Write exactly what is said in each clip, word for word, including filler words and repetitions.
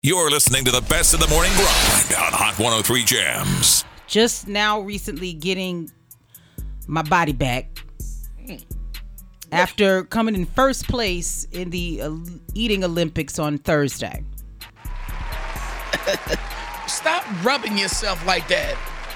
You're listening to the best of the morning grind on Hot one oh three Jams. Just now recently getting my body back after coming in first place in the uh, eating Olympics on Thursday. Stop rubbing yourself like that.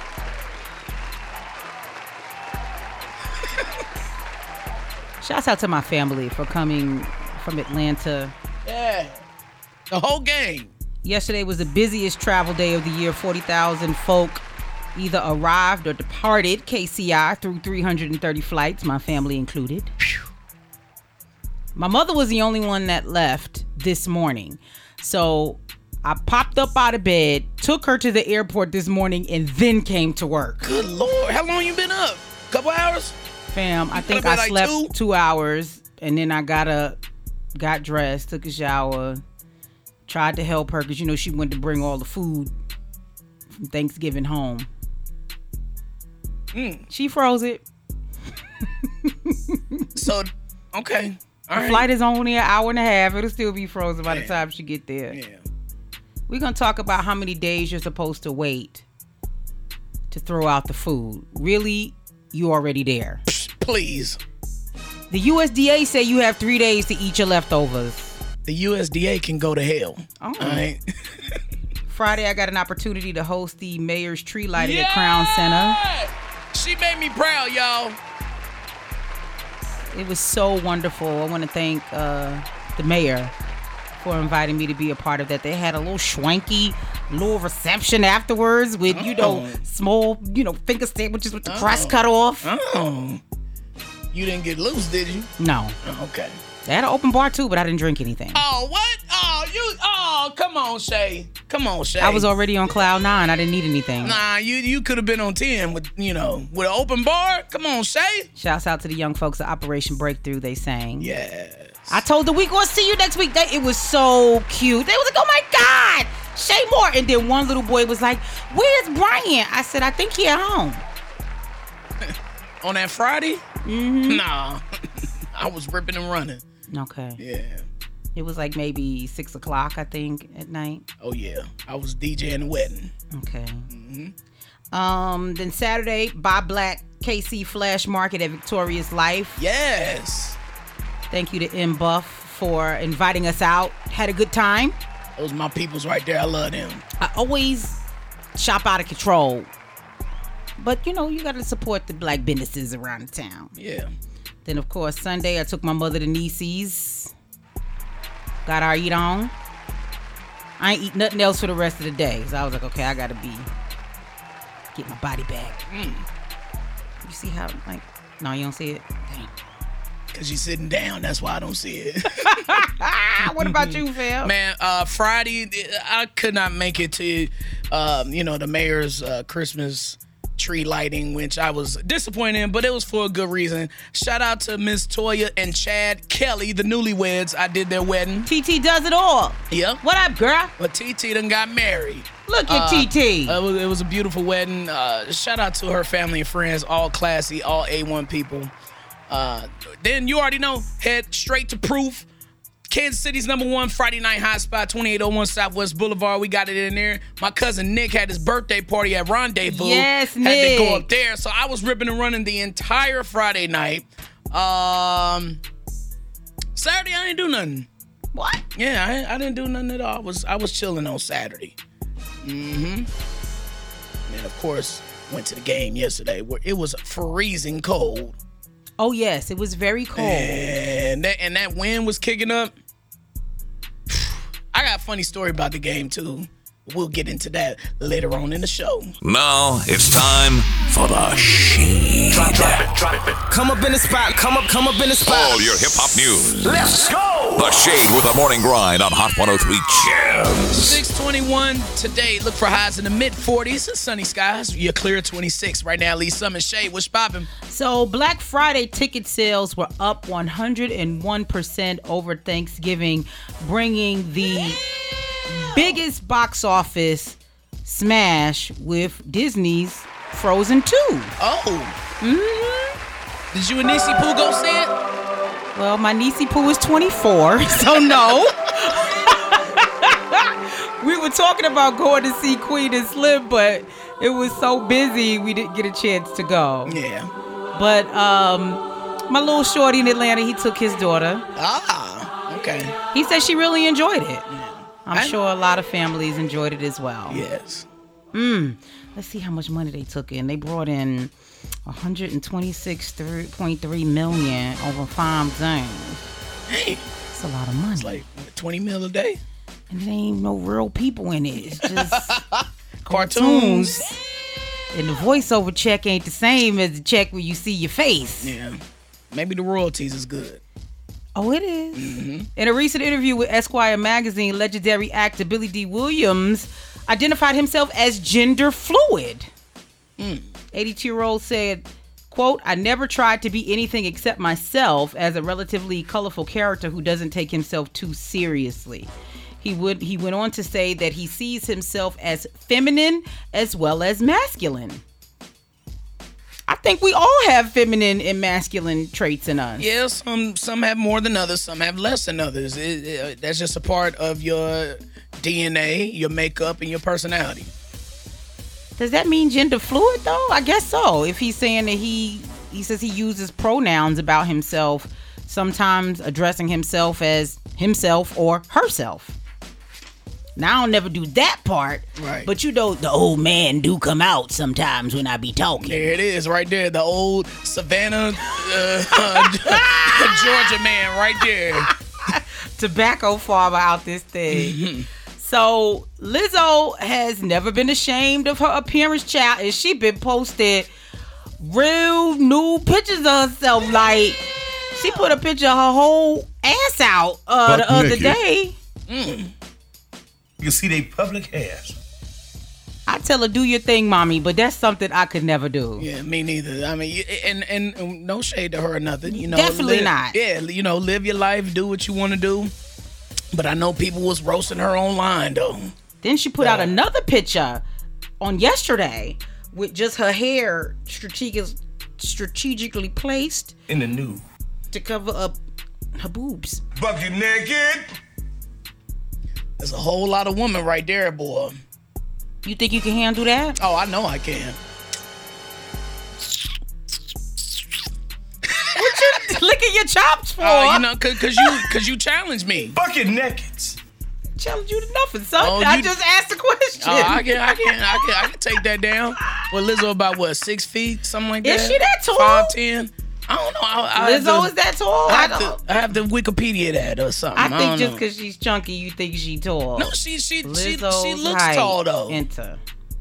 Shouts out to my family for coming from Atlanta. Yeah. The whole gang. Yesterday was the busiest travel day of the year. forty thousand folk either arrived or departed K C I through three hundred thirty flights, my family included. My mother was the only one that left this morning. So I popped up out of bed, took her to the airport this morning, and then came to work. Good Lord. How long you been up? Couple hours? Fam, I You think could've I been like slept two? two hours, and then I got a, got dressed, took a shower, tried to help her because, you know, she went to bring all the food from Thanksgiving home. Mm. She froze it. So, okay. All The right. flight is only an hour and a half. It'll still be frozen by the Yeah. time she get there. Yeah. We're going to talk about how many days you're supposed to wait to throw out the food. Really, you already there. Please. The U S D A say you have three days to eat your leftovers. The U S D A can go to hell. Oh. All right. Friday, I got an opportunity to host the mayor's tree lighting at Crown Center. She made me proud, y'all. It was so wonderful. I want to thank uh, the mayor for inviting me to be a part of that. They had a little schwanky little reception afterwards with, you know, Oh. small, you know, finger sandwiches with the Oh. crust cut off. Oh. You didn't get loose, did you? No. Oh, okay. They had an open bar too, but I didn't drink anything. Oh, what? Oh, you. Oh, come on, Shay. Come on, Shay. I was already on cloud nine. I didn't need anything. Nah, you you could have been on ten with, you know, with an open bar. Come on, Shay. Shouts out to the young folks at Operation Breakthrough. They sang. Yes. I told them we gonna see you next week. They, it was so cute. They was like, oh my God, Shay Moore. And then one little boy was like, where's Brian? I said, I think he at home. On that Friday? Mm-hmm. Nah. I was ripping and running. Okay. Yeah. It was like maybe six o'clock, I think, at night. Oh, yeah. I was DJing the wedding. Okay. Mm-hmm. Um. Then Saturday, Buy Black K C Flash Market at Victorious Life. Yes. Thank you to M Buff for inviting us out. Had a good time. Those my peoples right there. I love them. I always shop out of control. But, you know, you got to support the black businesses around the town. Yeah. Then, of course, Sunday, I took my mother to Niecy's. Got our eat on. I ain't eat nothing else for the rest of the day. So I was like, okay, I got to be, get my body back. Mm. You see how, like, no, you don't see it? Damn. Because you're sitting down. That's why I don't see it. What about you, Phil? Man, uh, Friday, I could not make it to, um, you know, the mayor's uh, Christmas tree lighting, which I was disappointed in, but it was for a good reason. Shout out to Miss Toya and Chad Kelly, the newlyweds. I did their wedding. T T does it all. Yeah. What up, girl? But T T done got married. Look at Uh, T T. It was, it was a beautiful wedding. Uh, shout out to her family and friends, all classy, all A one people. Uh, then you already know, head straight to Proof. Kansas City's number one Friday night hotspot, twenty-eight oh one Southwest Boulevard. We got it in there. My cousin Nick had his birthday party at Rendezvous. Yes, Had Nick. to go up there. So I was ripping and running the entire Friday night. Um, Saturday, I didn't do nothing. What? Yeah, I, I didn't do nothing at all. I was I was chilling on Saturday. Mm-hmm. And of course, went to the game yesterday where it was freezing cold. Oh, yes. It was very cold. And that, and that wind was kicking up. I got a funny story about the game, too. We'll get into that later on in the show. Now it's time for the Shade. Drop, drop it, drop it. Come up in the spot, come up, come up in the spot. All your hip-hop news. Let's go! The Shade with the morning grind on Hot one oh three Jams. six twenty-one today. Look for highs in the mid forties. Sunny skies. You're clear twenty-six right now. Lee Summon Shade. What's popping? So Black Friday ticket sales were up one hundred one percent over Thanksgiving, bringing the biggest box office smash with Disney's Frozen two. Oh. Mm-hmm. Did you and Niecy Pooh go see it? Well, my Niecy Pooh is twenty-four, so no. talking about going to see Queen and Slim, but it was so busy we didn't get a chance to go. Yeah. But um, my little shorty in Atlanta, he took his daughter. Ah, okay. He said she really enjoyed it. Yeah. I'm I- sure a lot of families enjoyed it as well. Yes. Mm. Let's see how much money they took in. They brought in one hundred twenty-six point three million dollars over five zones. Hey, That's a lot of money. it's like what, twenty mil a day. And there ain't no real people in it. It's just Cartoons. And the voiceover check ain't the same as the check where you see your face. Yeah. Maybe the royalties is good. Oh, it is. Mm-hmm. In a recent interview with Esquire magazine, legendary actor Billy D. Williams identified himself as gender fluid. Mm. eighty-two-year-old said, quote, I never tried to be anything except myself as a relatively colorful character who doesn't take himself too seriously. He would. He went on to say that he sees himself as feminine as well as masculine. I think we all have feminine and masculine traits in us. Yeah, some some have more than others. Some have less than others. It, it, that's just a part of your D N A, your makeup, and your personality. Does that mean gender fluid though? I guess so. If he's saying that he he says he uses pronouns about himself, sometimes addressing himself as himself or herself. Now, I'll never do that part. Right. But you know, the old man do come out sometimes when I be talking. There it is, right there. The old Savannah, uh, uh, Georgia man, right there. Tobacco farmer out this thing. So Lizzo has never been ashamed of her appearance, child, and she been posted real nude pictures of herself. Like she put a picture of her whole ass out uh, the other day. Mm. You can see they public hairs. I tell her, do your thing, mommy, but that's something I could never do. Yeah, me neither. I mean, you- and, and and no shade to her or nothing. You know, Definitely live- not. Yeah, you know, live your life, do what you want to do. But I know people was roasting her online though. Then she put Yeah. out another picture on yesterday with just her hair strategic, strategically placed In the nude. to cover up her boobs. Bucket naked. There's a whole lot of women right there, boy. You think you can handle that? Oh, I know I can. What you licking your chops for? Uh, you know, cause, cause you cause you challenged me. Bucket naked. Challenge you to nothing, son. Oh, I you- just asked the question. Oh, I can, I can, I can, I can take that down. Well, Lizzo about what, six feet, something like that. Is she that tall? Five ten. I don't know. I, I have Lizzo to- is that tall? I I, have, don't. to, I have to Wikipedia that or something. I I, think don't just know. because she's chunky, you think she tall. No, she she she, she Lizzo's looks height, tall though. Enter.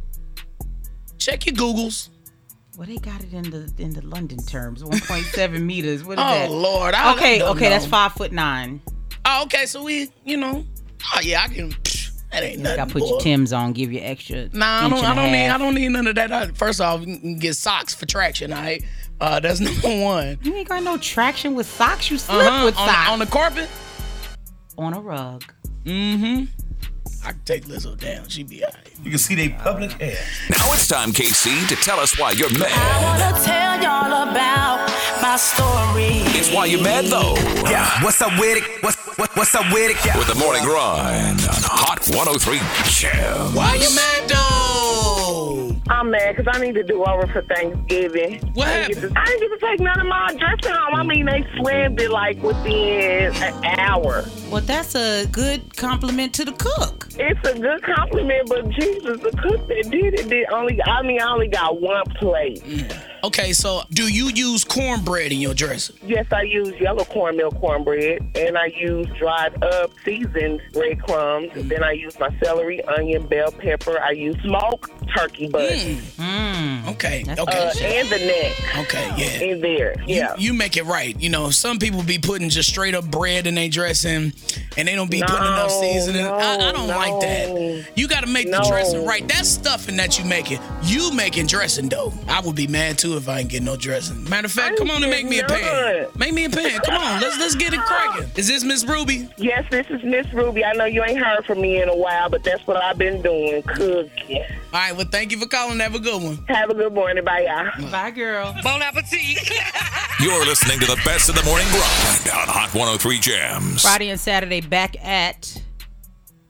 Check your Googles. Well, they got it in the in the London terms, one point seven meters. What is Oh that? Lord. I, Okay, I don't okay, know. that's five foot nine. Oh, okay, so we, you know, oh yeah, I can. Psh, that ain't You nothing. gotta put boy. your Timbs on, give you extra. Nah, I inch don't. and I a don't need. half. I don't need none of that. I, first off, you can get socks for traction. All right, uh, that's number one. You ain't got no traction with socks. You slip Uh-huh. with on, socks on the carpet. on a rug. Mm-hmm. I can take Lizzo down. She be alright. You can see they public hairs. Now it's time, K C, to tell us why you're I mad. wanna tell y'all about my story. It's why you're mad, though. Yeah, what's up with it? What's what, what's up with it? Yeah. With the morning grind on Hot one oh three Jam. Why you mad though? I'm mad because I need to do over for Thanksgiving. What I didn't, happened? get to, I didn't get to take none of my dressing home. I mean, they slammed it like within an hour. Well, that's a good compliment to the cook. It's a good compliment, but Jesus, the cook that did it did only. I mean, I only got one plate. Okay, so do you use cornbread in your dressing? Yes, I use yellow cornmeal cornbread, and I use dried up seasoned breadcrumbs. Then I use my celery, onion, bell pepper. I use smoked turkey butt Mm. Okay, That's okay, uh, and the neck okay, yeah. in there. Yeah. You make it right. You know, some people be putting just straight up bread in their dressing, and they don't be No, putting enough seasoning. I, I don't no, like that. You got to make the no. dressing right. That's stuffing that you making. You making dressing though. I would be mad too if I ain't get no dressing. Matter of fact, I come on and make did me a pan. not. Make me a pan. Come on, let's let's get it cracking. Is this Miss Ruby? Yes, this is Miss Ruby. I know you ain't heard from me in a while, but that's what I've been doing, cooking. All right. Well, thank you for calling. Have a good one. Have a good morning. Bye, y'all. Bye, girl. Bon appetit. You're listening to the best of the morning grind on Hot one oh three Jams. Friday and Saturday back at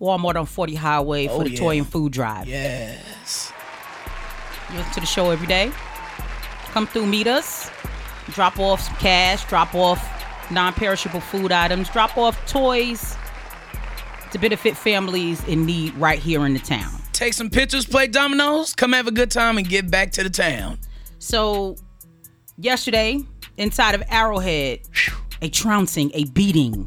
Walmart on forty Highway for Oh, the yeah. Toy and Food Drive. Yes. You listen to the show every day. Come through, meet us. Drop off some cash. Drop off non-perishable food items. Drop off toys to benefit families in need right here in the town. Take some pictures, play dominoes, come have a good time, and get back to the town. So, yesterday, inside of Arrowhead, a trouncing, a beating,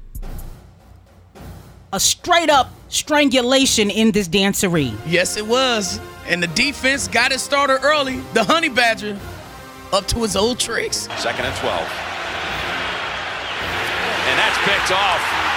a straight-up strangulation in this dancery. Yes, it was. And the defense got it started early. The Honey Badger up to his old tricks. Second and twelve. And that's picked off.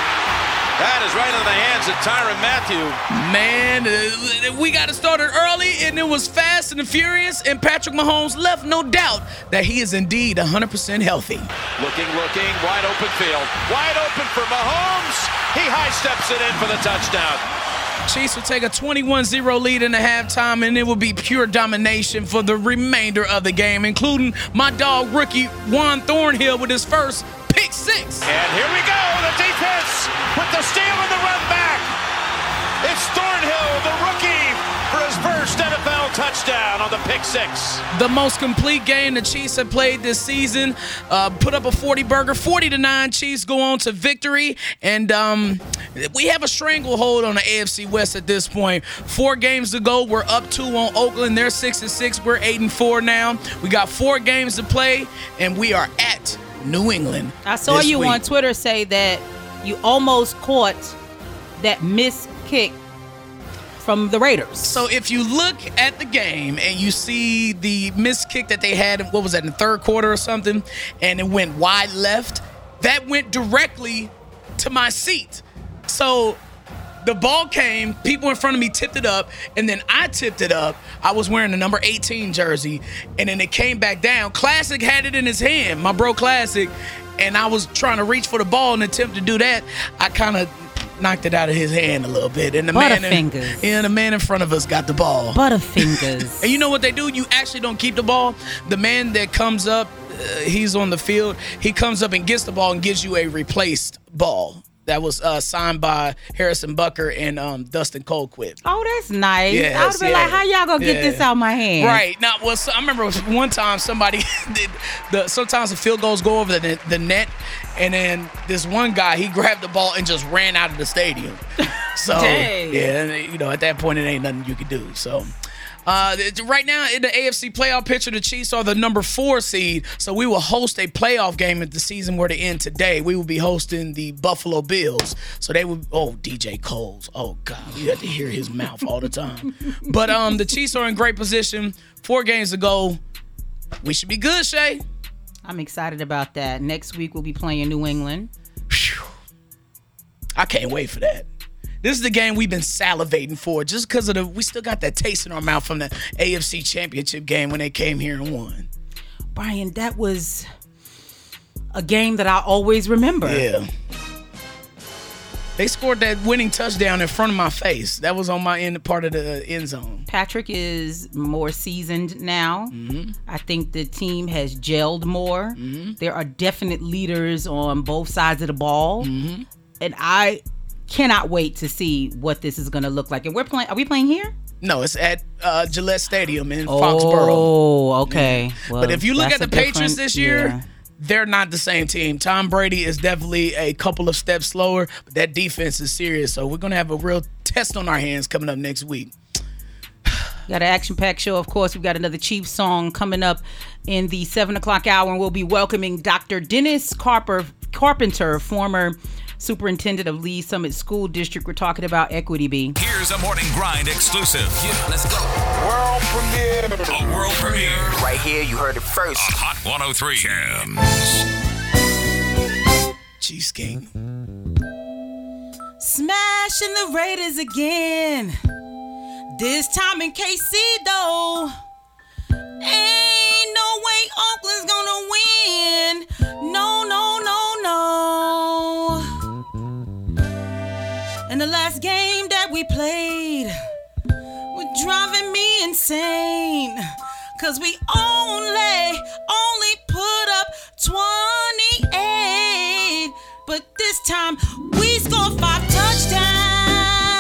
That is right into the hands of Tyrann Mathieu. Man, uh, we got it started early, and it was fast and furious, and Patrick Mahomes left no doubt that he is indeed one hundred percent healthy. Looking, looking, wide open field. Wide open for Mahomes. He high steps it in for the touchdown. Chiefs will take a twenty-one zero lead in the halftime, and it will be pure domination for the remainder of the game, including my dog rookie Juan Thornhill with his first pick six. And here we go, the defense with the steal and the run back. It's Thornhill, the rookie, for his first N F L touchdown on the pick six. The most complete game the Chiefs have played this season. Uh, put up a forty burger, forty to nine. Chiefs go on to victory, and um, we have a stranglehold on the A F C West at this point. Four games to go. We're up two on Oakland. They're six and six. We're eight and four now. We got four games to play, and we are at New England. I saw this you week. on Twitter say that you almost caught that missed kick from the Raiders. So if you look at the game and you see the missed kick that they had, what was that, in the third quarter or something, and it went wide left, that went directly to my seat. So the ball came, people in front of me tipped it up, and then I tipped it up. I was wearing the number eighteen jersey, and then it came back down. Classic had it in his hand, my bro Classic, and I was trying to reach for the ball and attempt to do that. I kind of knocked it out of his hand a little bit, and the man in, Butterfingers. yeah, the man in front of us got the ball. Butterfingers. And you know what they do? You actually don't keep the ball. The man that comes up, uh, he's on the field. He comes up and gets the ball and gives you a replaced ball. That was uh, signed by Harrison Bucker and um, Dustin Colquitt. Oh, that's nice. Yes, I would be yeah, like, how y'all gonna get yeah. this out my hand? Right. Now, well, so I remember one time somebody, did the sometimes the field goals go over the, the net, and then this one guy, he grabbed the ball and just ran out of the stadium. So, Dang. yeah, you know, at that point, it ain't nothing you could do. So, Uh, right now in the A F C playoff picture, the Chiefs are the number four seed, so we will host a playoff game if the season were to end today. We will be hosting the Buffalo Bills, so they would. Oh, D J Coles. Oh God, you have to hear his mouth all the time. But um, the Chiefs are in great position. Four games to go. We should be good, Shay. I'm excited about that. Next week we'll be playing New England. I can't wait for that. This is the game we've been salivating for, just because of the. We still got that taste in our mouth from the A F C Championship game when they came here and won. Brian, that was a game that I always remember. Yeah. They scored that winning touchdown in front of my face. That was on my end part of the end zone. Patrick is more seasoned now. Mm-hmm. I think the team has gelled more. Mm-hmm. There are definite leaders on both sides of the ball. Mm-hmm. And I cannot wait to see what this is going to look like. And we're playing. Are we playing here? No, it's at uh, Gillette Stadium in Oh, Foxborough. okay. Well, But if you look that's at the a Patriots different- this year, yeah. they're not the same team. Tom Brady is definitely a couple of steps slower, but that defense is serious. So we're going to have a real test on our hands coming up next week. Got an action-packed show. Of course, we've got another Chiefs song coming up in the seven o'clock hour, and we'll be welcoming Doctor Dennis Carper, Carpenter, former superintendent of Lee Summit School District. We're talking about Equity B. Here's a Morning Grind exclusive. Yeah, let's go. World premiere. A world premiere. Right here, you heard it first. Hot one oh three Jams. Chiefs King. Smashing the Raiders again. This time in K C though. Ain't no way Oakland's gonna win. No, no, no, no. And the last game that we played was driving me insane. Cause we only, only put up twenty-eight. But this time we scored five touchdowns.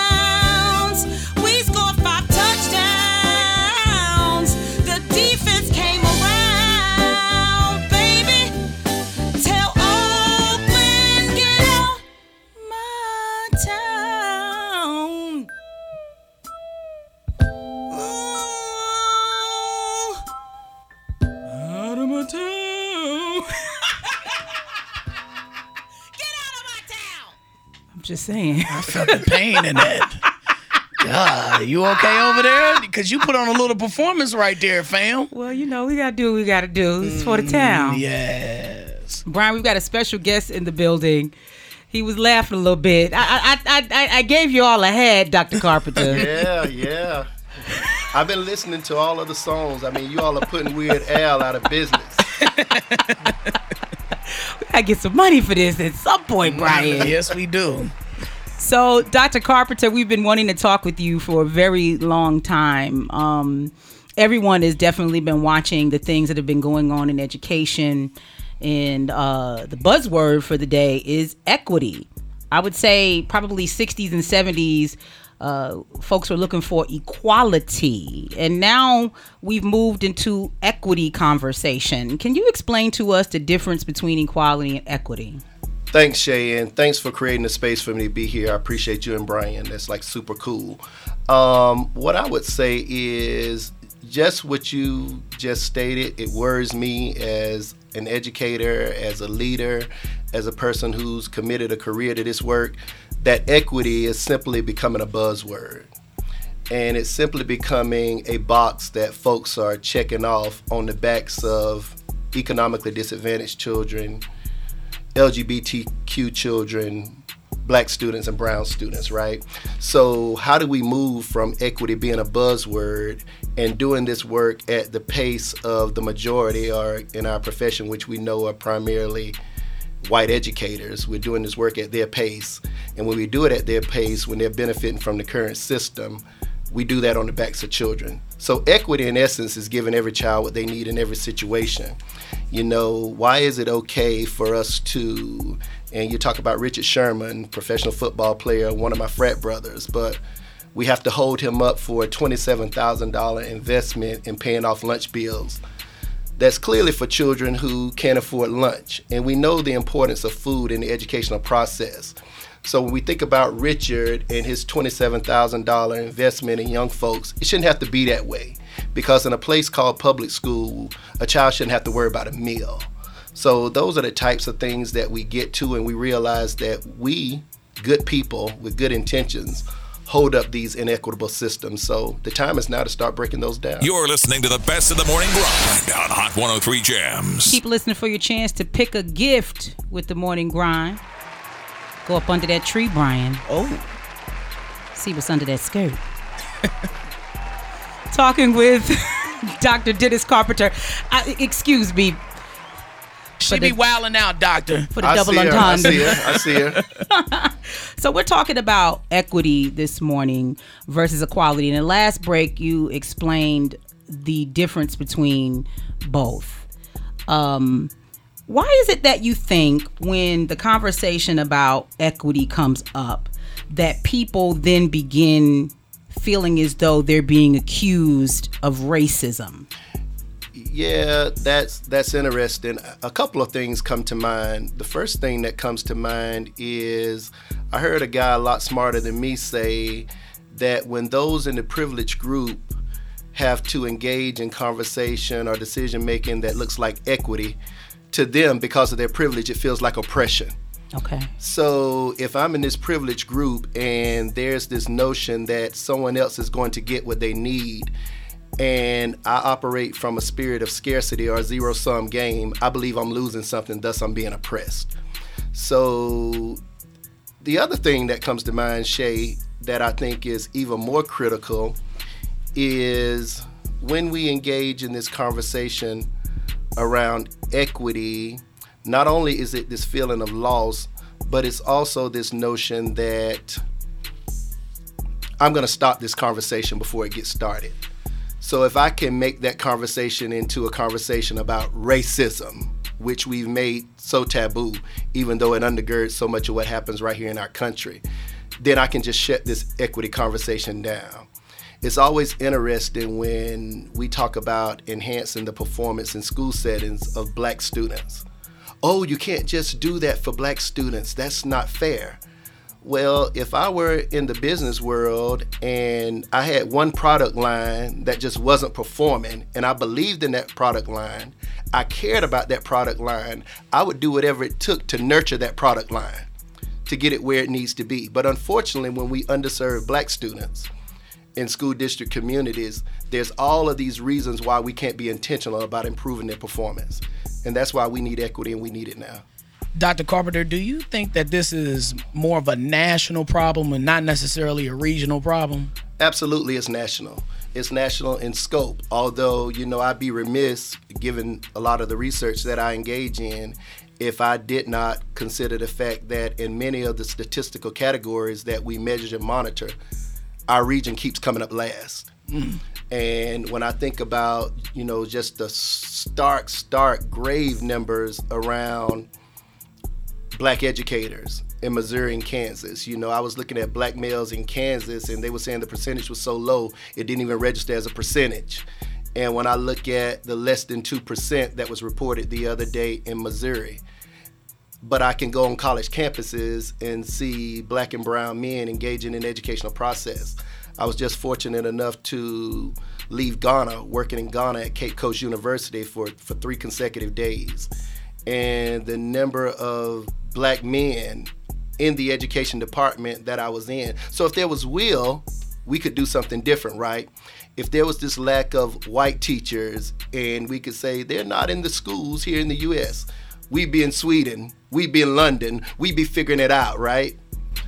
Just saying. I felt the pain in that. God, you okay over there? Because you put on a little performance right there, fam. Well, you know, we got to do what we got to do. It's for the town. Mm, yes. Brian, we've got a special guest in the building. He was laughing a little bit. I I I, I, I gave you all a head, Doctor Carpenter. Yeah, yeah. I've been listening to all of the songs. I mean, you all are putting Weird Al out of business. We got to get some money for this at some point, Brian. Yes, we do. So, Doctor Carpenter, we've been wanting to talk with you for a very long time. Um, everyone has definitely been watching the things that have been going on in education, and uh, the buzzword for the day is equity. I would say probably sixties and seventies, uh, folks were looking for equality, and now we've moved into equity conversation. Can you explain to us the difference between equality and equity? Thanks, Shay, and thanks for creating a space for me to be here. I appreciate you and Brian. That's like super cool. Um, what I would say is just what you just stated. It worries me as an educator, as a leader, as a person who's committed a career to this work, that equity is simply becoming a buzzword. And it's simply becoming a box that folks are checking off on the backs of economically disadvantaged children, L G B T Q children, black students, and brown students, right? So how do we move from equity being a buzzword and doing this work at the pace of the majority, or in our profession, which we know are primarily white educators? We're doing this work at their pace. And when we do it at their pace, when they're benefiting from the current system, we do that on the backs of children. So equity, in essence, is giving every child what they need in every situation. You know, why is it okay for us to, and you talk about Richard Sherman, professional football player, one of my frat brothers, but we have to hold him up for a twenty-seven thousand dollars investment in paying off lunch bills. That's clearly for children who can't afford lunch. And we know the importance of food in the educational process. So when we think about Richard and his twenty-seven thousand dollars investment in young folks, it shouldn't have to be that way. Because in a place called public school, a child shouldn't have to worry about a meal. So those are the types of things that we get to, and we realize that we, good people with good intentions, hold up these inequitable systems. So the time is now to start breaking those down. You're listening to the best of the morning grind on Hot one oh three Jams. Keep listening for your chance to pick a gift with the morning grind. Go up under that tree, Brian. Oh. See what's under that skirt. Talking with Doctor Dennis Carpenter. I, excuse me. She the, be wilding out, doctor. For the I double see her, entendre. I see her. I see her. So we're talking about equity this morning versus equality. In the last break, you explained the difference between both. Um, why is it that you think when the conversation about equity comes up, that people then begin feeling as though they're being accused of racism? Yeah, that's that's interesting. A couple of things come to mind. The first thing that comes to mind is I heard a guy a lot smarter than me say that when those in the privileged group have to engage in conversation or decision making that looks like equity, to them, because of their privilege, it feels like oppression. Okay. So if I'm in this privileged group and there's this notion that someone else is going to get what they need, and I operate from a spirit of scarcity or a zero-sum game, I believe I'm losing something, thus I'm being oppressed. So the other thing that comes to mind, Shay, that I think is even more critical is when we engage in this conversation around equity, not only is it this feeling of loss, but it's also this notion that I'm going to stop this conversation before it gets started. So if I can make that conversation into a conversation about racism, which we've made so taboo, even though it undergirds so much of what happens right here in our country, then I can just shut this equity conversation down. It's always interesting when we talk about enhancing the performance in school settings of black students. Oh, you can't just do that for black students. That's not fair. Well, if I were in the business world and I had one product line that just wasn't performing and I believed in that product line, I cared about that product line, I would do whatever it took to nurture that product line. to get it where it needs to be. But unfortunately, when we underserve black students in school district communities, there's all of these reasons why we can't be intentional about improving their performance. And that's why we need equity, and we need it now. Doctor Carpenter, do you think that this is more of a national problem and not necessarily a regional problem? Absolutely, it's national. It's national in scope, although, you know, I'd be remiss, given a lot of the research that I engage in, if I did not consider the fact that in many of the statistical categories that we measure and monitor, our region keeps coming up last. Mm. And when I think about, you know, just the stark, stark, grave numbers around black educators in Missouri and Kansas. You know, I was looking at black males in Kansas, and they were saying the percentage was so low, it didn't even register as a percentage. And when I look at the less than two percent that was reported the other day in Missouri, but I can go on college campuses and see black and brown men engaging in the educational process. I was just fortunate enough to leave Ghana, working in Ghana at Cape Coast University for, for three consecutive days. And the number of black men in the education department that I was in. So if there was will, we could do something different, right? If there was this lack of white teachers and we could say they're not in the schools here in the U S, we'd be in Sweden, we'd be in London, we'd be figuring it out, right?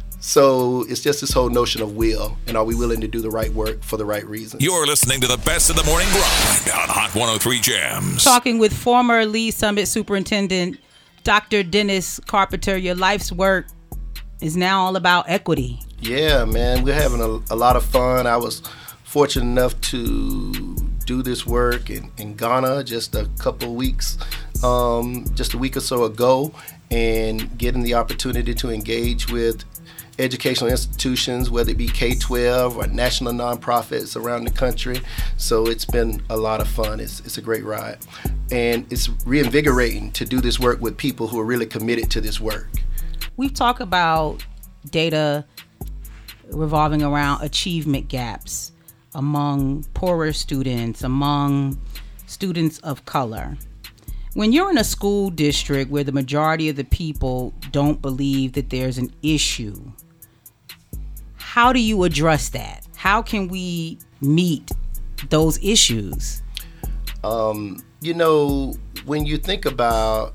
So it's just this whole notion of will, and are we willing to do the right work for the right reasons? You're listening to the best of the morning grind on Hot one oh three Jams. Talking with former Lee Summit Superintendent Doctor Dennis Carpenter. Your life's work is now all about equity. Yeah, man, we're having a, a lot of fun. I was fortunate enough to do this work in, in Ghana just a couple weeks, um, just a week or so ago, and getting the opportunity to engage with educational institutions, whether it be K twelve or national nonprofits around the country. So it's been a lot of fun. It's, it's a great ride. And it's reinvigorating to do this work with people who are really committed to this work. We've talked about data revolving around achievement gaps among poorer students, among students of color. When you're in a school district where the majority of the people don't believe that there's an issue, how do you address that? How can we meet those issues? Um, you know, when you think about,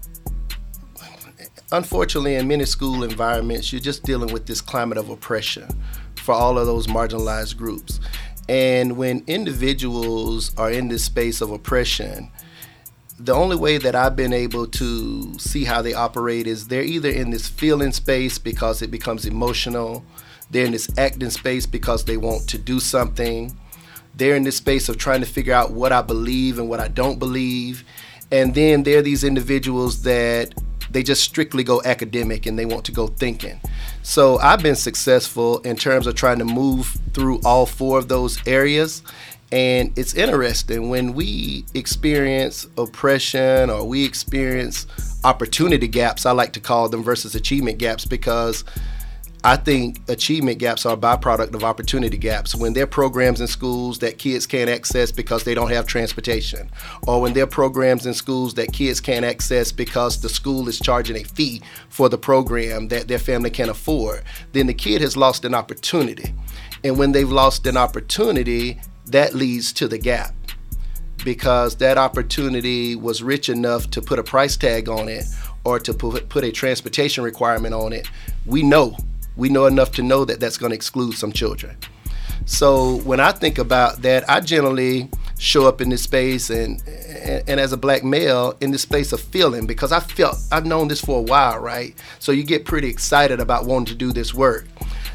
unfortunately, in many school environments, you're just dealing with this climate of oppression for all of those marginalized groups. And when individuals are in this space of oppression, the only way that I've been able to see how they operate is they're either in this feeling space because it becomes emotional, they're in this acting space because they want to do something, they're in this space of trying to figure out what I believe and what I don't believe, and then there are these individuals that they just strictly go academic and they want to go thinking. So I've been successful in terms of trying to move through all four of those areas. And it's interesting when we experience oppression or we experience opportunity gaps, I like to call them, versus achievement gaps, because I think achievement gaps are a byproduct of opportunity gaps. When there are programs in schools that kids can't access because they don't have transportation, or when there are programs in schools that kids can't access because the school is charging a fee for the program that their family can't afford, then the kid has lost an opportunity. And when they've lost an opportunity, that leads to the gap, because that opportunity was rich enough to put a price tag on it or to put, put a transportation requirement on it. We know, we know enough to know that that's going to exclude some children. So when I think about that, I generally show up in this space and, and, and as a black male in this space of feeling, because I felt, I've known this for a while, right? So you get pretty excited about wanting to do this work.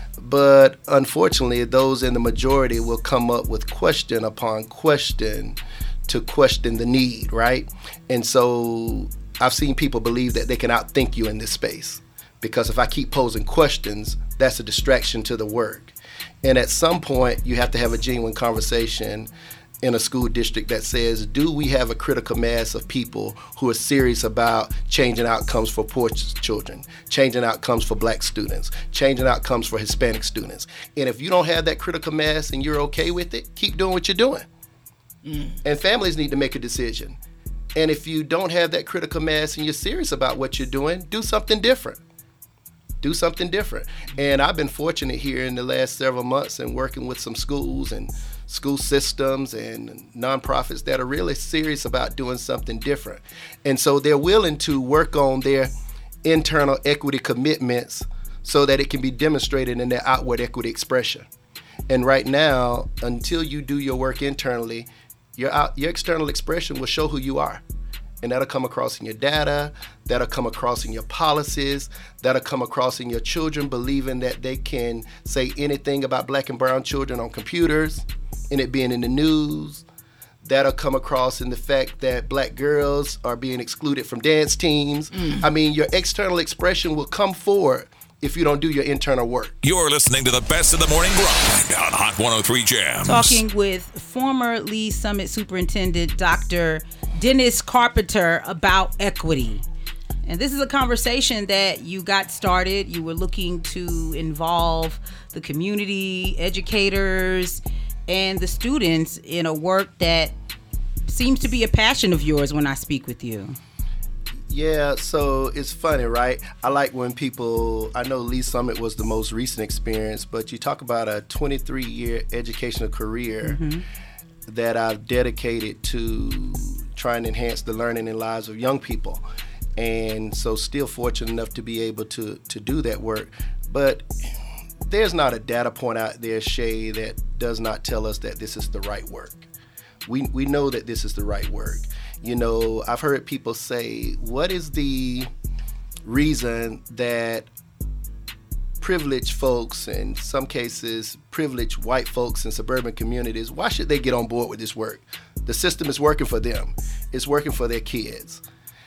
But unfortunately, those in the majority will come up with question upon question to question the need, right? And so I've seen people believe that they can outthink you in this space, because if I keep posing questions, that's a distraction to the work. And at some point, you have to have a genuine conversation in a school district that says, do we have a critical mass of people who are serious about changing outcomes for poor ch- children, changing outcomes for black students, changing outcomes for Hispanic students? And if you don't have that critical mass and you're okay with it, keep doing what you're doing. Mm. And families need to make a decision. And if you don't have that critical mass and you're serious about what you're doing, do something different. do something different. And I've been fortunate here in the last several months and working with some schools and school systems and nonprofits that are really serious about doing something different. And so they're willing to work on their internal equity commitments so that it can be demonstrated in their outward equity expression. And right now, until you do your work internally, your out, your external expression will show who you are. And that'll come across in your data, that'll come across in your policies, that'll come across in your children believing that they can say anything about black and brown children on computers and it being in the news. That'll come across in the fact that black girls are being excluded from dance teams. Mm. I mean, your external expression will come forward if you don't do your internal work. You're listening to the best of the morning grind on Hot one oh three Jams. Talking with former Lee Summit Superintendent Doctor Dennis Carpenter about equity. And this is a conversation that you got started. You were looking to involve the community, educators, and the students in a work that seems to be a passion of yours when I speak with you. Yeah, so it's funny, right? I like when people, I know Lee Summit was the most recent experience, but you talk about a twenty-three year educational career mm-hmm. that I've dedicated to trying to enhance the learning and lives of young people. And so still fortunate enough to be able to, to do that work. But there's not a data point out there, Shay, that does not tell us that this is the right work. We we know that this is the right work. You know, I've heard people say, what is the reason that privileged folks, in some cases, privileged white folks in suburban communities, why should they get on board with this work? The system is working for them. It's working for their kids.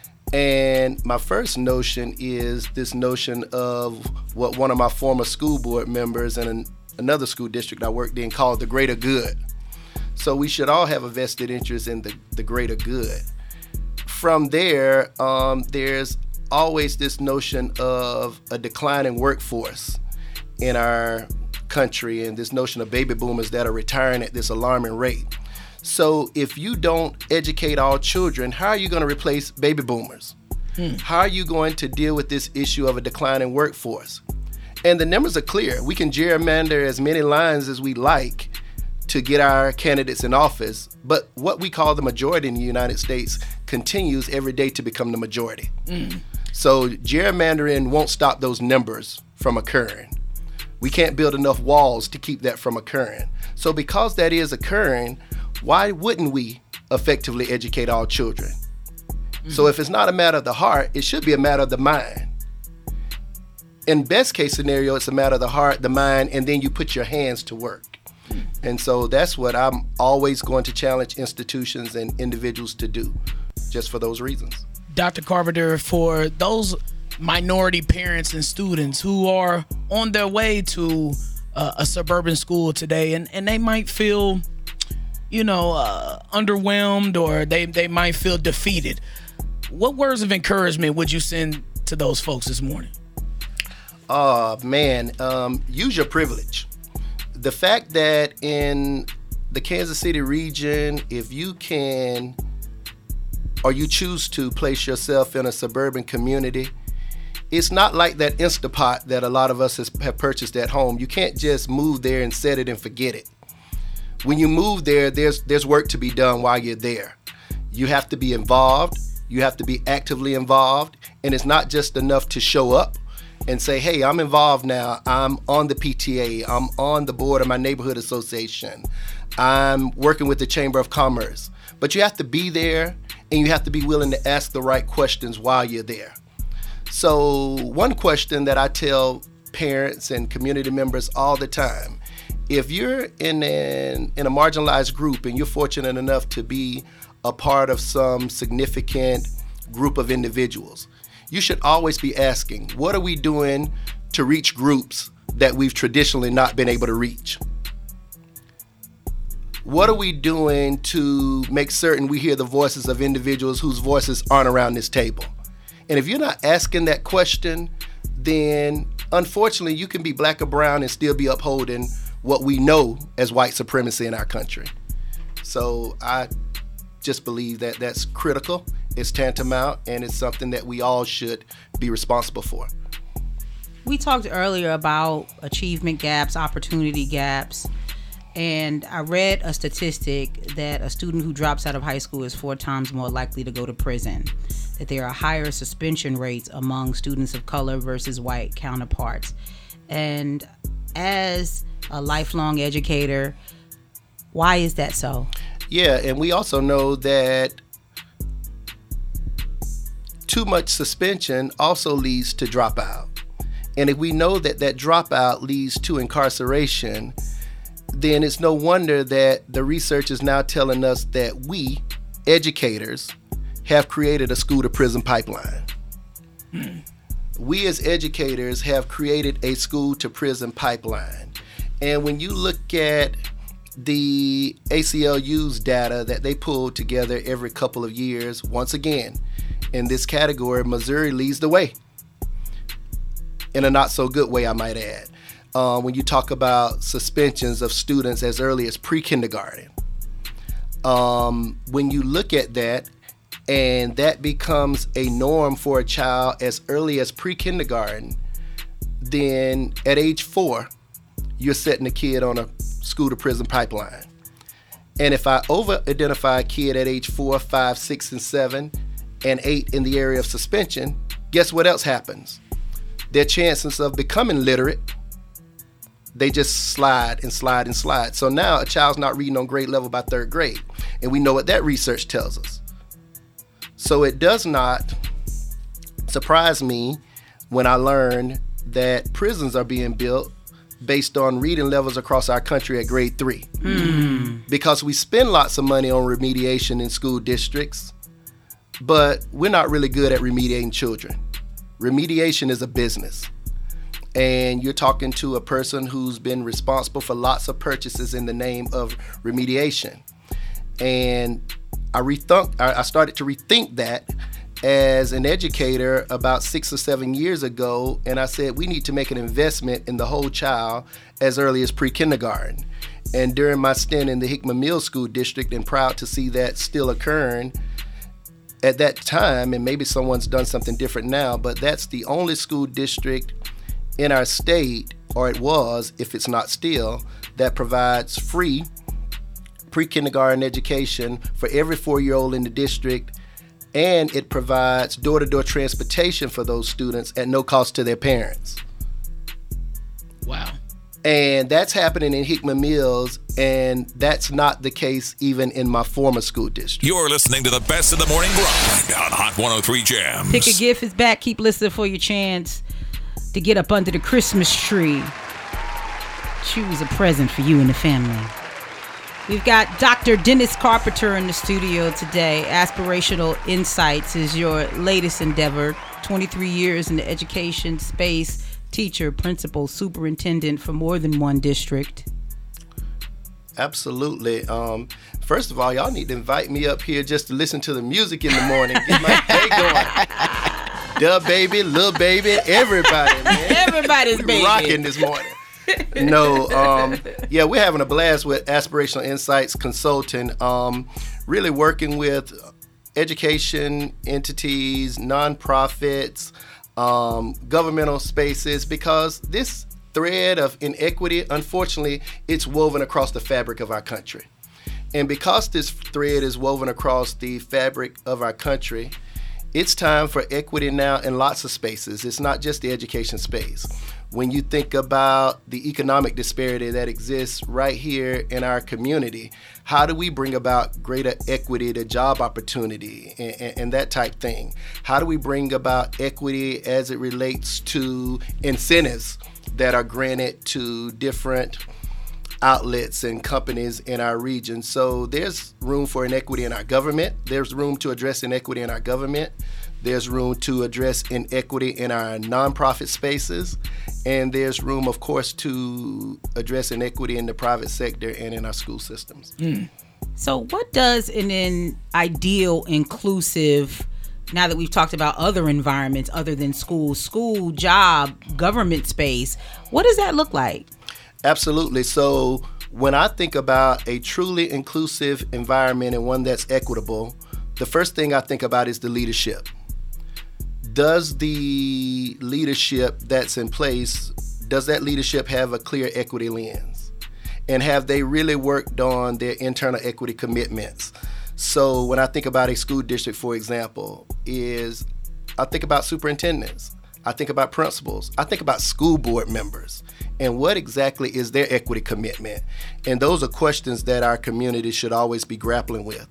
And my first notion is this notion of what one of my former school board members in an, another school district I worked in called the greater good. So we should all have a vested interest in the, the greater good. From there, um, there's always this notion of a declining workforce in our country and this notion of baby boomers that are retiring at this alarming rate. So if you don't educate all children, how are you going to replace baby boomers? Hmm. How are you going to deal with this issue of a declining workforce? And the numbers are clear. We can gerrymander as many lines as we like to get our candidates in office, but what we call the majority in the United States continues every day to become the majority. Mm. So gerrymandering won't stop those numbers from occurring. We can't build enough walls to keep that from occurring. So because that is occurring, why wouldn't we effectively educate all children? Mm-hmm. So if it's not a matter of the heart, it should be a matter of the mind. In best case scenario, it's a matter of the heart, the mind, and then you put your hands to work. And so that's what I'm always going to challenge institutions and individuals to do, just for those reasons. Doctor Carpenter, for those minority parents and students who are on their way to uh, a suburban school today, and, and they might feel, you know, uh, underwhelmed, or they, they might feel defeated, what words of encouragement would you send to those folks this morning? Oh, man, um, use your privilege. The fact that in the Kansas City region, if you can, or you choose to place yourself in a suburban community, it's not like that Instapot that a lot of us has, have purchased at home. You can't just move there and set it and forget it. When you move there, there's there's work to be done while you're there. You have to be involved. You have to be actively involved. And it's not just enough to show up and say, hey, I'm involved now. I'm on the P T A. I'm on the board of my neighborhood association. I'm working with the Chamber of Commerce. But you have to be there, and you have to be willing to ask the right questions while you're there. So one question that I tell parents and community members all the time, if you're in an, in a marginalized group and you're fortunate enough to be a part of some significant group of individuals, you should always be asking, what are we doing to reach groups that we've traditionally not been able to reach? What are we doing to make certain we hear the voices of individuals whose voices aren't around this table? And if you're not asking that question, then unfortunately you can be black or brown and still be upholding what we know as white supremacy in our country. So I just believe that that's critical. It's tantamount, and it's something that we all should be responsible for. we talked earlier about achievement gaps, opportunity gaps, and I read a statistic that a student who drops out of high school is four times more likely to go to prison, that there are higher suspension rates among students of color versus white counterparts. And as a lifelong educator, why is that so? Yeah, and we also know that too much suspension also leads to dropout. And if we know that that dropout leads to incarceration, then it's no wonder that the research is now telling us that we, educators, have created a school to prison pipeline. Hmm. We as educators have created a school to prison pipeline. And when you look at the A C L U's data that they pull together every couple of years, once again, in this category, Missouri leads the way. In a not so good way, I might add. Uh, when you talk about suspensions of students as early as pre-kindergarten. Um, when you look at that, and that becomes a norm for a child as early as pre-kindergarten, then at age four, you're setting a kid on a school to prison pipeline. And if I over-identify a kid at age four, five, six, and seven, and eight in the area of suspension, guess what else happens? Their chances of becoming literate, they just slide and slide and slide. So now a child's not reading on grade level by third grade. And we know what that research tells us. So it does not surprise me when I learn that prisons are being built based on reading levels across our country at grade three. Mm. Because we spend lots of money on remediation in school districts, but we're not really good at remediating children. Remediation is a business. And you're talking to a person who's been responsible for lots of purchases in the name of remediation. And I rethunk, I started to rethink that as an educator about six or seven years ago, and I said we need to make an investment in the whole child as early as pre-kindergarten. And during my stint in the Hickman Mills School District, and proud to see that still occurring at that time, and maybe someone's done something different now, but that's the only school district in our state, or it was, if it's not still, that provides free pre-kindergarten education for every four-year-old in the district, and it provides door-to-door transportation for those students at no cost to their parents. Wow. And that's happening in Hickman Mills, and that's not the case even in my former school district. You're listening to the best of the morning grind on Hot one oh three Jams. Pick a gift is back. Keep listening for your chance to get up under the Christmas tree. Choose a present for you and the family. We've got Doctor Dennis Carpenter in the studio today. Aspirational Insights is your latest endeavor. twenty-three years in the education space. Teacher, principal, superintendent for more than one district. Absolutely. Um, first of all, y'all need to invite me up here just to listen to the music in the morning. Get my day going. Duh baby, Lil Baby, everybody, man. Everybody's baby. Rocking this morning. No, um, yeah, we're having a blast with Aspirational Insights Consulting. Um, really working with education entities, nonprofits, um, governmental spaces, because this thread of inequity, unfortunately, it's woven across the fabric of our country. And because this thread is woven across the fabric of our country, it's time for equity now in lots of spaces. It's not just the education space. When you think about the economic disparity that exists right here in our community, how do we bring about greater equity to job opportunity and, and, and that type thing? How do we bring about equity as it relates to incentives that are granted to different outlets and companies in our region? So there's room for inequity in our government. There's room to address inequity in our government. There's room to address inequity in our nonprofit spaces. And there's room, of course, to address inequity in the private sector and in our school systems. Mm. So what does an, an ideal, inclusive, now that we've talked about other environments other than school, school, job, government space, what does that look like? Absolutely. So when I think about a truly inclusive environment and one that's equitable, the first thing I think about is the leadership. does the leadership that's in place, does that leadership have a clear equity lens? And have they really worked on their internal equity commitments? So when I think about a school district, for example, is I think about superintendents, I think about principals, I think about school board members, and what exactly is their equity commitment? And those are questions that our community should always be grappling with.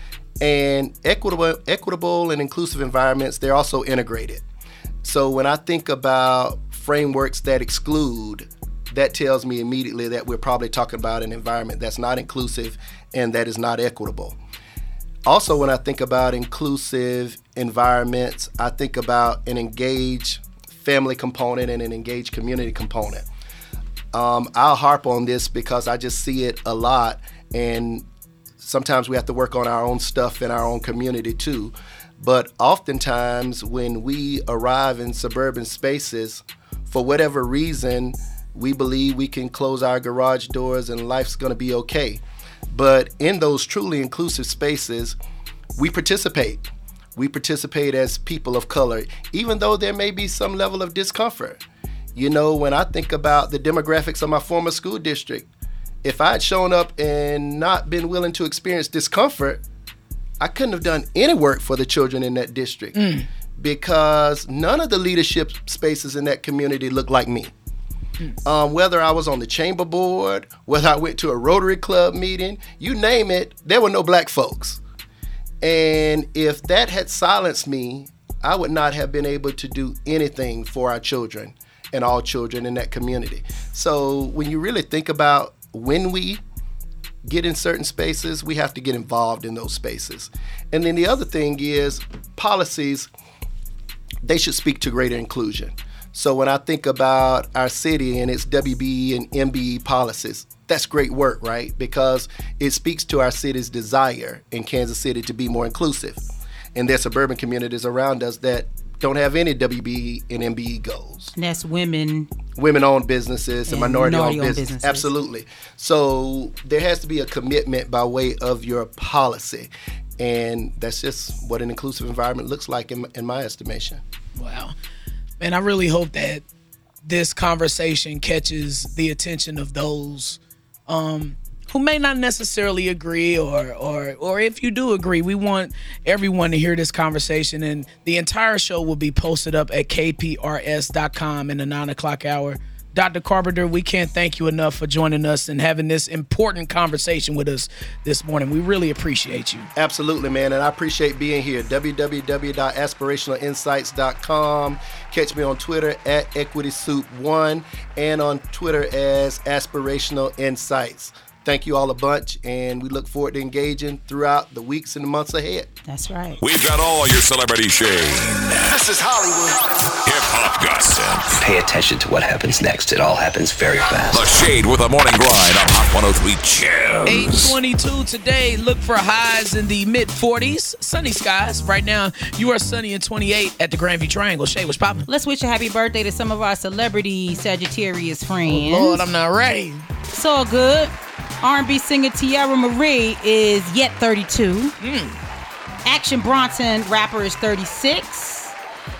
And equitable, equitable and inclusive environments, they're also integrated. So when I think about frameworks that exclude, that tells me immediately that we're probably talking about an environment that's not inclusive and that is not equitable. Also, when I think about inclusive environments, I think about an engaged family component and an engaged community component. Um, I'll harp on this because I just see it a lot, and sometimes we have to work on our own stuff in our own community too. But oftentimes when we arrive in suburban spaces, for whatever reason, we believe we can close our garage doors and life's gonna be okay. But in those truly inclusive spaces, we participate. We participate as people of color, even though there may be some level of discomfort. You know, when I think about the demographics of my former school district, if I had shown up and not been willing to experience discomfort, I couldn't have done any work for the children in that district mm. because none of the leadership spaces in that community looked like me. Um, whether I was on the chamber board, whether I went to a Rotary Club meeting, you name it, there were no black folks. And if that had silenced me, I would not have been able to do anything for our children and all children in that community. So when you really think about when we get in certain spaces, we have to get involved in those spaces. And then the other thing is policies, they should speak to greater inclusion. So when I think about our city and its W B E and M B E policies, that's great work, right? Because it speaks to our city's desire in Kansas City to be more inclusive. And there's suburban communities around us that don't have any W B E and M B E goals. And that's women. Women-owned businesses and, and minority-owned minority businesses. businesses. Absolutely. So there has to be a commitment by way of your policy. And that's just what an inclusive environment looks like in, in my estimation. Wow. Man, I really hope that this conversation catches the attention of those um, who may not necessarily agree, or, or or if you do agree, we want everyone to hear this conversation. And the entire show will be posted up at K P R S dot com in the nine o'clock hour. Doctor Carpenter, we can't thank you enough for joining us and having this important conversation with us this morning. We really appreciate you. Absolutely, man, and I appreciate being here. w w w dot aspirational insights dot com. Catch me on Twitter at Equity Soup one and on Twitter as Aspirational Insights. Thank you all a bunch, and we look forward to engaging throughout the weeks and the months ahead. That's right. We've got all your celebrity shade. This is Hollywood. Hip-hop gossip. Pay attention to what happens next. It all happens very fast. The Shade with a morning grind on Hot one oh three Jams. eight twenty-two today. Look for highs in the mid forties. Sunny skies. Right now, you are sunny and twenty-eight at the Grandview Triangle. Shay, what's poppin'? Let's wish a happy birthday to some of our celebrity Sagittarius friends. Oh, Lord, I'm not ready. It's all good. R and B singer Tierra Marie is yet thirty-two. Mm. Action Bronson rapper is thirty-six.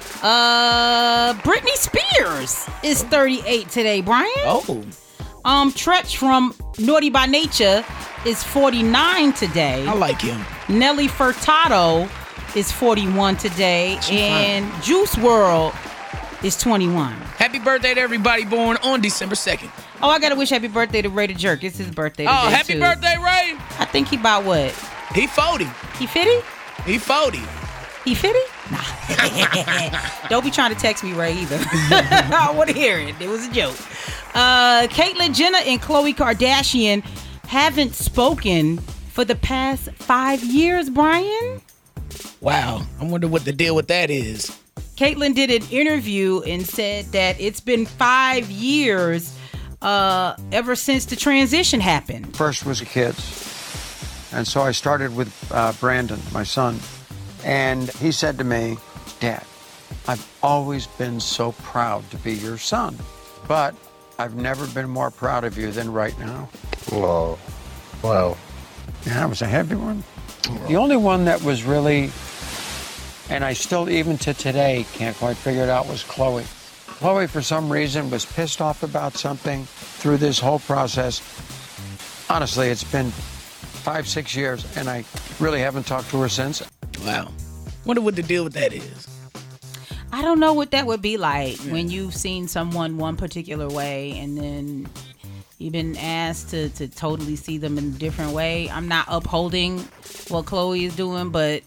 Uh, Britney Spears is thirty-eight today, Brian. Oh. Um, Tretch from Naughty by Nature is forty-nine today. I like him. Nelly Furtado is forty-one today. She and fine. Juice world is twenty-one. Happy birthday to everybody born on December second. Oh, I gotta wish happy birthday to Ray the Jerk. It's his birthday today, Oh, happy too. birthday, Ray. I think he about what? He forty. He fifty? He forty. He fifty? Nah. Don't be trying to text me, Ray, either. I don't want to hear it. It was a joke. Uh, Caitlyn Jenner and Khloe Kardashian haven't spoken for the past five years, Brian. Wow. I wonder what the deal with that is. Caitlyn did an interview and said that it's been five years uh, ever since the transition happened. First was the kids. And so I started with uh, Brandon, my son. And he said to me, Dad, I've always been so proud to be your son, but I've never been more proud of you than right now. Wow. Wow. Yeah, that was a heavy one. The only one that was really and I still, even to today, can't quite figure it out, was Chloe. Chloe, for some reason, was pissed off about something through this whole process. Honestly, it's been five, six years, and I really haven't talked to her since. Wow. Wonder what the deal with that is. I don't know what that would be like yeah. when you've seen someone one particular way and then you've been asked to, to totally see them in a different way. I'm not upholding what Chloe is doing, but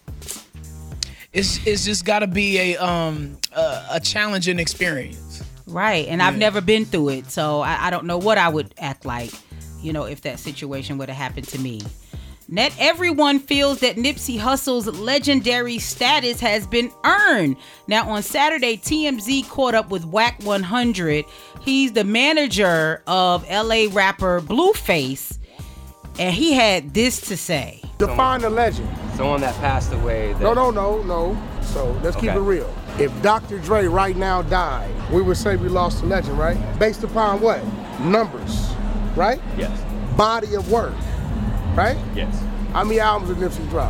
it's it's just got to be a um a, a challenging experience, right? And yeah. I've never been through it, so I, I don't know what I would act like, you know, if that situation would have happened to me. Not everyone feels that Nipsey Hussle's legendary status has been earned. Now, on Saturday, T M Z caught up with Wack one hundred. He's the manager of L A rapper Blueface, and he had this to say. Define the legend. Someone that passed away. That... No, no, no, no. So let's okay. keep it real. If Doctor Dre right now died, we would say we lost a legend, right? Based upon what? Numbers, right? Yes. Body of work. Right? Yes. How many albums did Nipsey drop?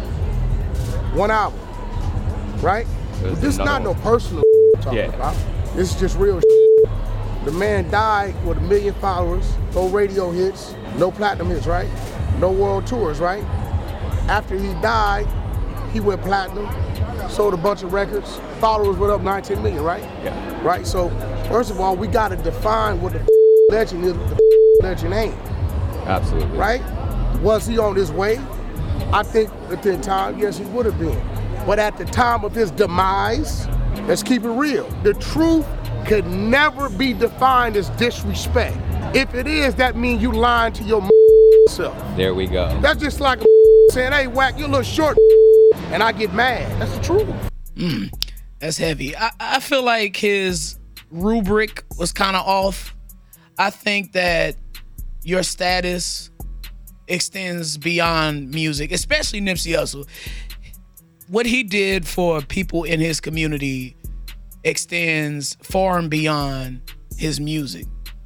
One album. Right? This is not one. No personal talking yeah. about. This is just real The man died with a million followers, no radio hits, no platinum hits, right? No world tours, right? After he died, he went platinum, sold a bunch of records, followers went up nineteen million, right? Yeah. Right? So, first of all, we gotta define what the legend is, what the legend ain't. Absolutely. Right? Was he on his way? I think at the time, yes, he would have been. But at the time of his demise, let's keep it real. The truth could never be defined as disrespect. If it is, that means you lying to your self. There we go. That's just like a saying, hey, Wack, you're a little short, and I get mad. That's the truth. Mm, that's heavy. I, I feel like his rubric was kind of off. I think that your status extends beyond music, especially Nipsey Hussle. What he did for people in his community extends far and beyond his music.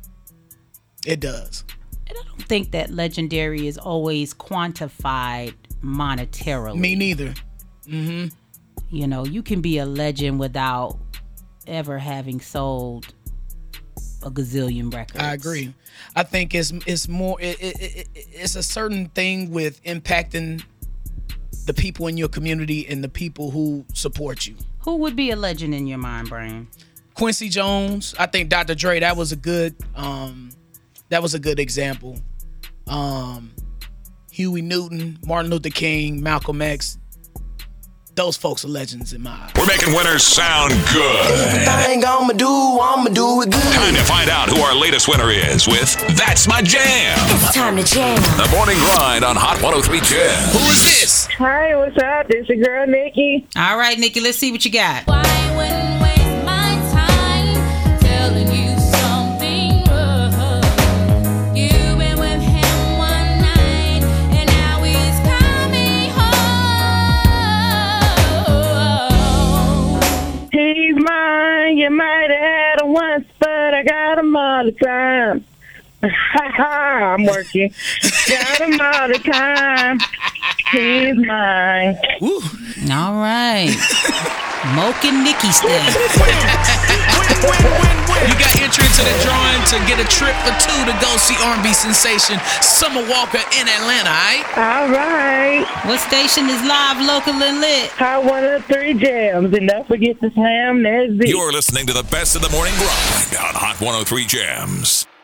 It does. And I don't think that legendary is always quantified monetarily. Me neither. Mm-hmm. You know, you can be a legend without ever having sold a gazillion records. I agree. I think it's it's more it, it, it, it's a certain thing with impacting the people in your community and the people who support you. Who would be a legend in your mind, Brian? Quincy Jones. I think Doctor Dre. That was a good um, that was a good example. Um, Huey Newton, Martin Luther King, Malcolm X. Those folks are legends in my eyes. We're making winners sound good. Everything I'ma do, I'ma do it good. Time to find out who our latest winner is with That's My Jam. It's time to jam. The morning grind on Hot one oh three Jam. Who is this? Hi, what's up? This your girl, Nikki. All right, Nikki, let's see what you got. Why wouldn't waste my time telling you something rough? You've been with him one night, and now he's coming home. He's mine. You might have had him once, but I got him all the time. I'm working. Got him all the time. He's mine. Woo. All right. Moke and Nikki style. You got entry into the drawing to get a trip for two to go see R and B sensation Summer Walker in Atlanta, all right? All right. What station is live, local, and lit? Hot one oh three Jams. And don't forget to slam that Z. You're listening to the best of the morning grind on Hot one oh three Jams.